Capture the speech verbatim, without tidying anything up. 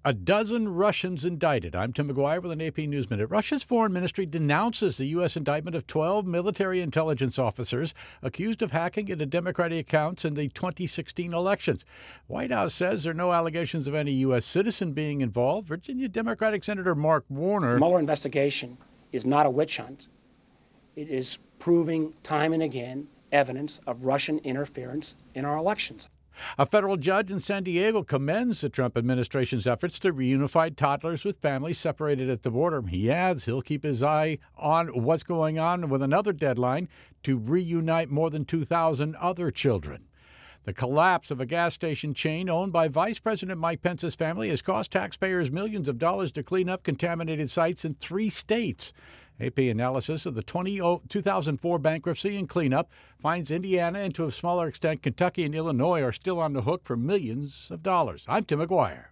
A dozen Russians indicted. I'm Tim McGuire with an A P News Minute. Russia's foreign ministry denounces the U S indictment of twelve military intelligence officers accused of hacking into Democratic accounts in the twenty sixteen elections. White House says there are no allegations of any U S citizen being involved. Virginia Democratic Senator Mark Warner. The Mueller investigation is not a witch hunt. It is proving time and again evidence of Russian interference in our elections. A federal judge in San Diego commends the Trump administration's efforts to reunify toddlers with families separated at the border. He adds he'll keep his eye on what's going on with another deadline to reunite more than two thousand other children. The collapse of a gas station chain owned by Vice President Mike Pence's family has cost taxpayers millions of dollars to clean up contaminated sites in three states. A P analysis of the two thousand four bankruptcy and cleanup finds Indiana and to a smaller extent Kentucky and Illinois are still on the hook for millions of dollars. I'm Tim McGuire.